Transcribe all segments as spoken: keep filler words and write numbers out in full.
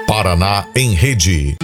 Paraná em Rede.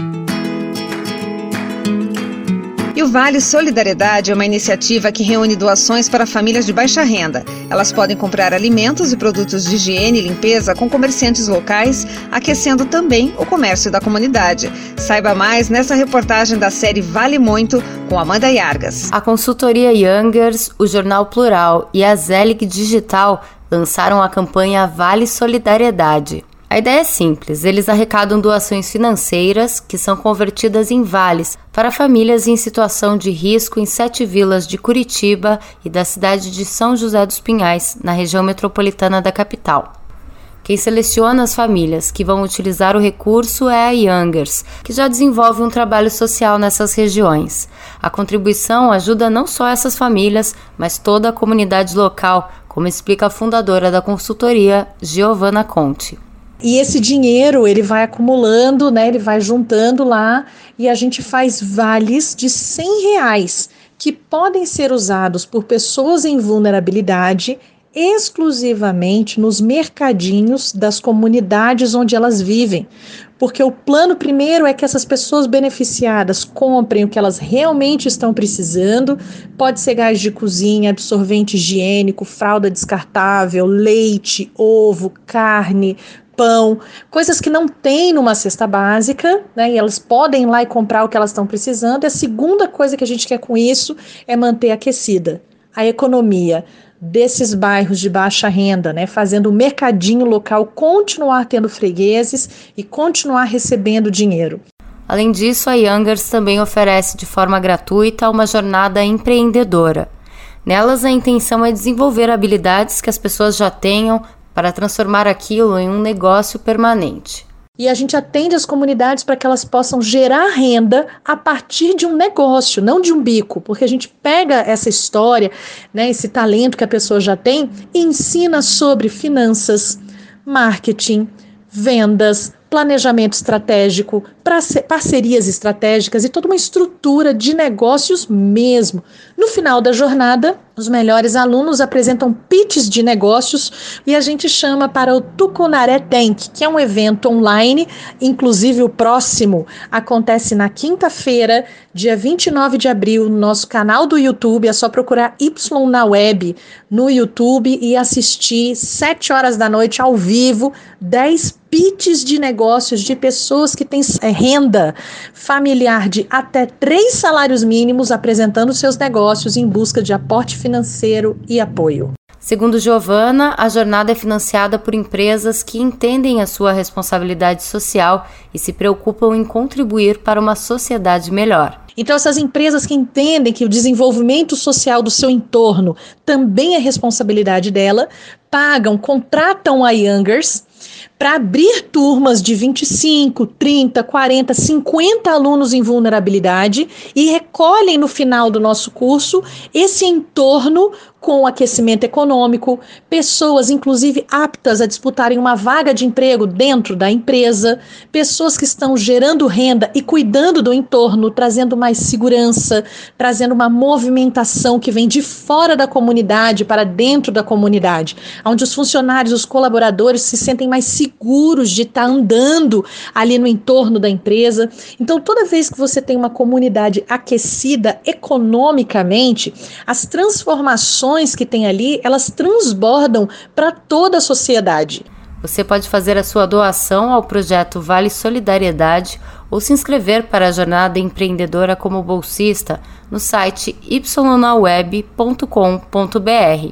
E o Vale Solidariedade é uma iniciativa que reúne doações para famílias de baixa renda. Elas podem comprar alimentos e produtos de higiene e limpeza com comerciantes locais, aquecendo também o comércio da comunidade. Saiba mais nessa reportagem da série Vale Muito, com Amanda Yargas. A consultoria Youngers, o Jornal Plural e a Zelig Digital lançaram a campanha Vale Solidariedade. A ideia é simples, eles arrecadam doações financeiras que são convertidas em vales para famílias em situação de risco em sete vilas de Curitiba e da cidade de São José dos Pinhais, na região metropolitana da capital. Quem seleciona as famílias que vão utilizar o recurso é a Youngers, que já desenvolve um trabalho social nessas regiões. A contribuição ajuda não só essas famílias, mas toda a comunidade local, como explica a fundadora da consultoria, Giovana Conte. E esse dinheiro, ele vai acumulando, né? Ele vai juntando lá e a gente faz vales de cem reais que podem ser usados por pessoas em vulnerabilidade exclusivamente nos mercadinhos das comunidades onde elas vivem. Porque o plano primeiro é que essas pessoas beneficiadas comprem o que elas realmente estão precisando. Pode ser gás de cozinha, absorvente higiênico, fralda descartável, leite, ovo, carne, pão, coisas que não tem numa cesta básica, né? E elas podem ir lá e comprar o que elas estão precisando. E a segunda coisa que a gente quer com isso é manter aquecida a economia desses bairros de baixa renda, né? Fazendo o mercadinho local continuar tendo fregueses e continuar recebendo dinheiro. Além disso, a Youngers também oferece de forma gratuita uma jornada empreendedora. Nelas, a intenção é desenvolver habilidades que as pessoas já tenham para transformar aquilo em um negócio permanente. E a gente atende as comunidades para que elas possam gerar renda a partir de um negócio, não de um bico, porque a gente pega essa história, né, esse talento que a pessoa já tem e ensina sobre finanças, marketing, vendas, planejamento estratégico, parcerias estratégicas e toda uma estrutura de negócios mesmo. No final da jornada, os melhores alunos apresentam pitches de negócios e a gente chama para o Tucunaré Tank, que é um evento online, inclusive o próximo acontece na quinta-feira, dia vinte e nove de abril, no nosso canal do YouTube. É só procurar Y na web no YouTube e assistir sete horas da noite ao vivo, dez pitches de negócios de pessoas que têm é, renda familiar de até três salários mínimos apresentando seus negócios em busca de aporte financeiro e apoio. Segundo Giovana, a jornada é financiada por empresas que entendem a sua responsabilidade social e se preocupam em contribuir para uma sociedade melhor. Então, essas empresas que entendem que o desenvolvimento social do seu entorno também é responsabilidade dela, pagam, contratam a Youngers para abrir turmas de vinte e cinco, trinta, quarenta, cinquenta alunos em vulnerabilidade e recolhem no final do nosso curso esse entorno com aquecimento econômico, pessoas inclusive aptas a disputarem uma vaga de emprego dentro da empresa, pessoas que estão gerando renda e cuidando do entorno, trazendo mais segurança, trazendo uma movimentação que vem de fora da comunidade para dentro da comunidade, onde os funcionários, os colaboradores se sentem mais seguros de estar andando ali no entorno da empresa. Então, toda vez que você tem uma comunidade aquecida economicamente, as transformações que tem ali, elas transbordam para toda a sociedade. Você pode fazer a sua doação ao projeto Vale Solidariedade ou se inscrever para a jornada empreendedora como bolsista no site y na web ponto com ponto b r.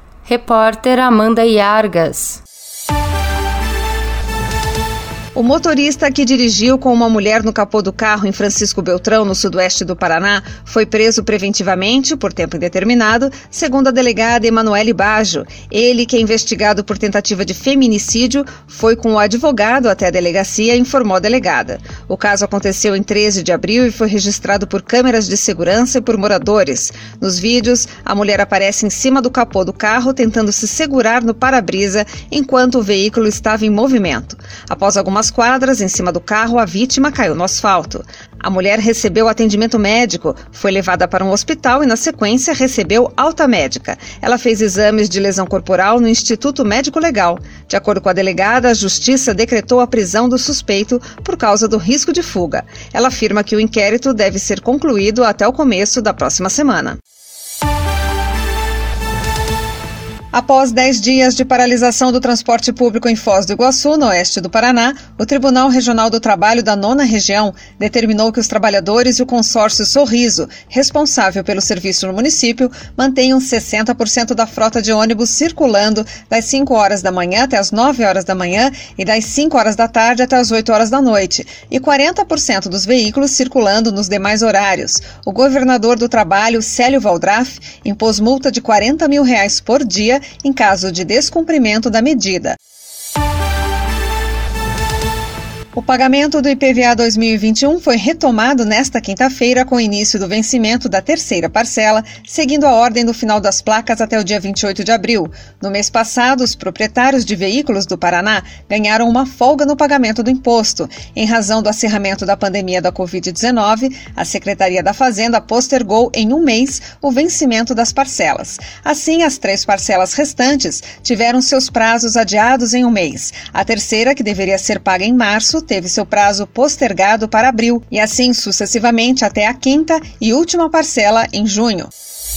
Repórter Amanda Yargas. O motorista que dirigiu com uma mulher no capô do carro em Francisco Beltrão, no sudoeste do Paraná, foi preso preventivamente por tempo indeterminado, segundo a delegada Emanuele Baggio. Ele, que é investigado por tentativa de feminicídio, foi com o advogado até a delegacia e informou a delegada. O caso aconteceu em treze de abril e foi registrado por câmeras de segurança e por moradores. Nos vídeos, a mulher aparece em cima do capô do carro, tentando se segurar no para-brisa enquanto o veículo estava em movimento. Após algumas algumas quadras, em cima do carro, a vítima caiu no asfalto. A mulher recebeu atendimento médico, foi levada para um hospital e, na sequência, recebeu alta médica. Ela fez exames de lesão corporal no Instituto Médico Legal. De acordo com a delegada, a Justiça decretou a prisão do suspeito por causa do risco de fuga. Ela afirma que o inquérito deve ser concluído até o começo da próxima semana. Após dez dias de paralisação do transporte público em Foz do Iguaçu, no oeste do Paraná, o Tribunal Regional do Trabalho da nona Região determinou que os trabalhadores e o consórcio Sorriso, responsável pelo serviço no município, mantenham sessenta por cento da frota de ônibus circulando das cinco horas da manhã até as nove horas da manhã e das cinco horas da tarde até as oito horas da noite, e quarenta por cento dos veículos circulando nos demais horários. O governador do Trabalho, Célio Valdraff, impôs multa de quarenta mil reais por dia em caso de descumprimento da medida. O pagamento do I P V A dois mil e vinte e um foi retomado nesta quinta-feira com o início do vencimento da terceira parcela, seguindo a ordem do final das placas até o dia vinte e oito de abril. No mês passado, os proprietários de veículos do Paraná ganharam uma folga no pagamento do imposto. Em razão do acirramento da pandemia da covid dezenove, a Secretaria da Fazenda postergou em um mês o vencimento das parcelas. Assim, as três parcelas restantes tiveram seus prazos adiados em um mês. A terceira, que deveria ser paga em março, teve seu prazo postergado para abril e assim sucessivamente até a quinta e última parcela em junho.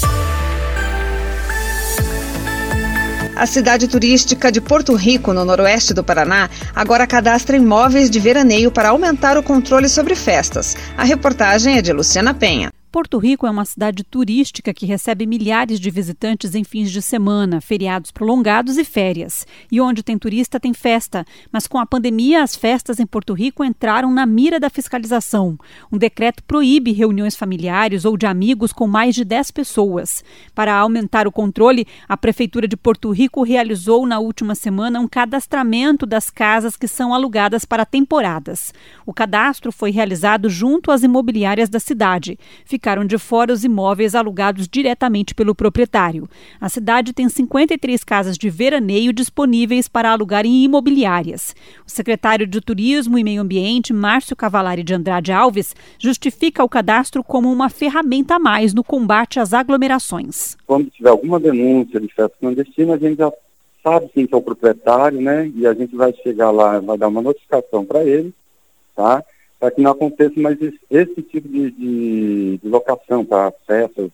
A cidade turística de Porto Rico, no noroeste do Paraná, agora cadastra imóveis de veraneio para aumentar o controle sobre festas. A reportagem é de Luciana Penha. Porto Rico é uma cidade turística que recebe milhares de visitantes em fins de semana, feriados prolongados e férias. E onde tem turista, tem festa. Mas com a pandemia, as festas em Porto Rico entraram na mira da fiscalização. Um decreto proíbe reuniões familiares ou de amigos com mais de dez pessoas. Para aumentar o controle, a Prefeitura de Porto Rico realizou na última semana um cadastramento das casas que são alugadas para temporadas. O cadastro foi realizado junto às imobiliárias da cidade. Ficaram de fora os imóveis alugados diretamente pelo proprietário. A cidade tem cinquenta e três casas de veraneio disponíveis para alugar em imobiliárias. O secretário de Turismo e Meio Ambiente, Márcio Cavalari de Andrade Alves, justifica o cadastro como uma ferramenta a mais no combate às aglomerações. Quando tiver alguma denúncia de festa clandestina, a gente já sabe quem é o proprietário, né? E a gente vai chegar lá, vai dar uma notificação para ele, tá? Para que não aconteça mais esse, esse tipo de, de, de locação para festas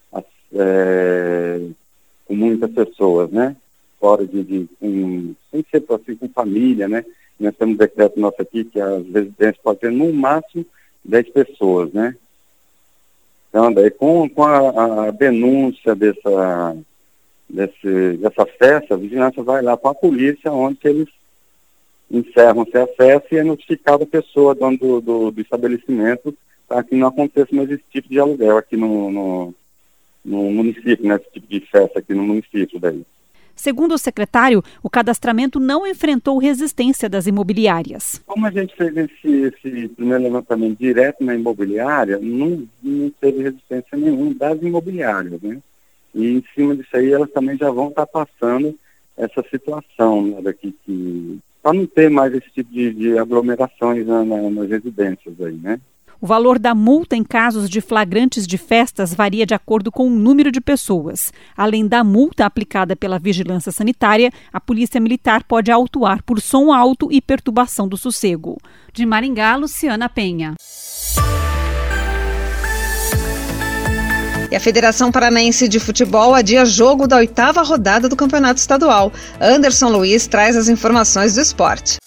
é, com muitas pessoas, né? Fora de, de um, sem ser assim, com família, né? Nós temos um decreto nosso aqui que as residências podem ter no máximo dez pessoas, né? Então, daí com, com a, a denúncia dessa, desse, dessa festa, a vigilância vai lá com a polícia, onde que eles encerram-se a festa e é notificada a pessoa, dono do, do, do estabelecimento, para que não aconteça mais esse tipo de aluguel aqui no, no, no município, né? Esse tipo de festa aqui no município daí. Segundo o secretário, o cadastramento não enfrentou resistência das imobiliárias. Como a gente fez esse, esse primeiro levantamento direto na imobiliária, não, não teve resistência nenhuma das imobiliárias, né? E em cima disso aí, elas também já vão estar passando essa situação, né, daqui que... para não ter mais esse tipo de, de aglomerações na, na, nas residências aí, né? O valor da multa em casos de flagrantes de festas varia de acordo com o número de pessoas. Além da multa aplicada pela Vigilância Sanitária, a Polícia Militar pode autuar por som alto e perturbação do sossego. De Maringá, Luciana Penha. E a Federação Paranaense de Futebol adia jogo da oitava rodada do Campeonato Estadual. Anderson Luiz traz as informações do esporte.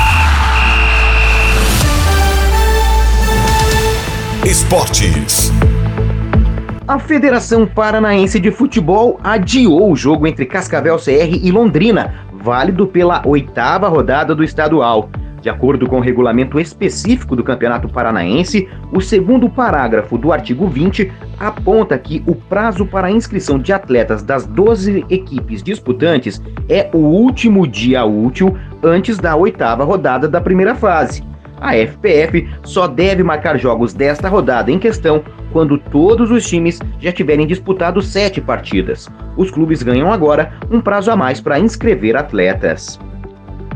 Esportes. A Federação Paranaense de Futebol adiou o jogo entre Cascavel C R e Londrina, válido pela oitava rodada do estadual. De acordo com o regulamento específico do Campeonato Paranaense, o segundo parágrafo do artigo vinte aponta que o prazo para a inscrição de atletas das doze equipes disputantes é o último dia útil antes da oitava rodada da primeira fase. A F P F só deve marcar jogos desta rodada em questão quando todos os times já tiverem disputado sete partidas. Os clubes ganham agora um prazo a mais para inscrever atletas.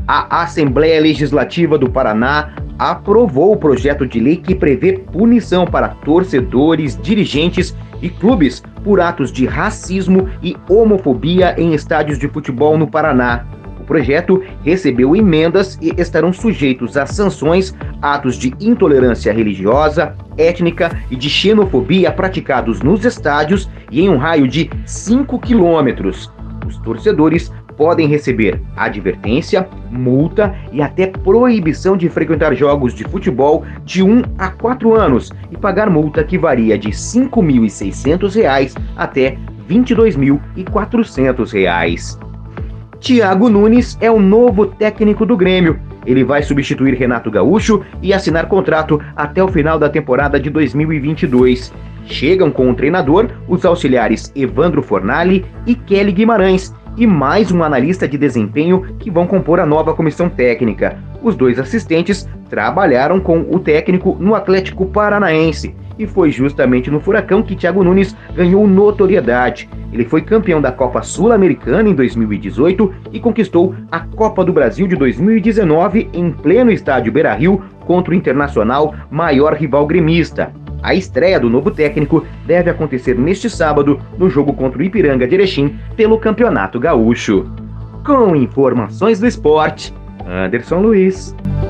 A Assembleia Legislativa do Paraná aprovou o projeto de lei que prevê punição para torcedores, dirigentes e clubes por atos de racismo e homofobia em estádios de futebol no Paraná. O projeto recebeu emendas e estarão sujeitos a sanções atos de intolerância religiosa, étnica e de xenofobia praticados nos estádios e em um raio de cinco quilômetros. Os torcedores podem receber advertência, multa e até proibição de frequentar jogos de futebol de um a quatro anos e pagar multa que varia de cinco mil e seiscentos reais até vinte e dois mil e quatrocentos reais. Thiago Nunes é o novo técnico do Grêmio. Ele vai substituir Renato Gaúcho e assinar contrato até o final da temporada de dois mil e vinte e dois. Chegam com o treinador os auxiliares Evandro Fornali e Kelly Guimarães, e mais um analista de desempenho que vão compor a nova comissão técnica. Os dois assistentes trabalharam com o técnico no Atlético Paranaense, e foi justamente no Furacão que Thiago Nunes ganhou notoriedade. Ele foi campeão da Copa Sul-Americana em dois mil e dezoito e conquistou a Copa do Brasil de dois mil e dezenove em pleno estádio Beira-Rio contra o Internacional, maior rival gremista. A estreia do novo técnico deve acontecer neste sábado no jogo contra o Ipiranga de Erechim pelo Campeonato Gaúcho. Com informações do esporte, Anderson Luiz.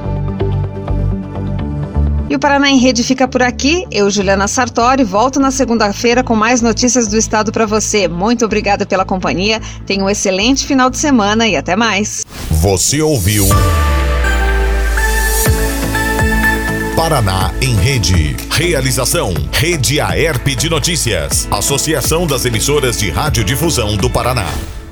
E o Paraná em Rede fica por aqui. Eu, Juliana Sartori, volto na segunda-feira com mais notícias do estado para você. Muito obrigada pela companhia. Tenha um excelente final de semana e até mais. Você ouviu Paraná em Rede. Realização: Rede Aerp de Notícias. Associação das Emissoras de Radiodifusão do Paraná.